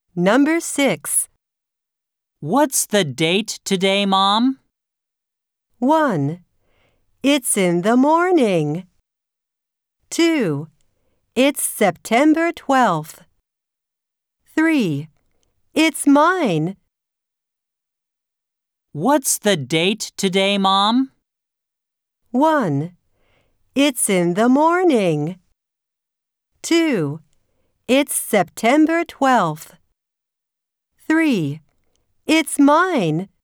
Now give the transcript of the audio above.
Number 6. What's the date today, Mom? 1. It's in the morning. 2. It's September 12th. 3. It's mine. What's the date today, Mom? 1. It's in the morning. 2. It's September 12th. 3. It's mine.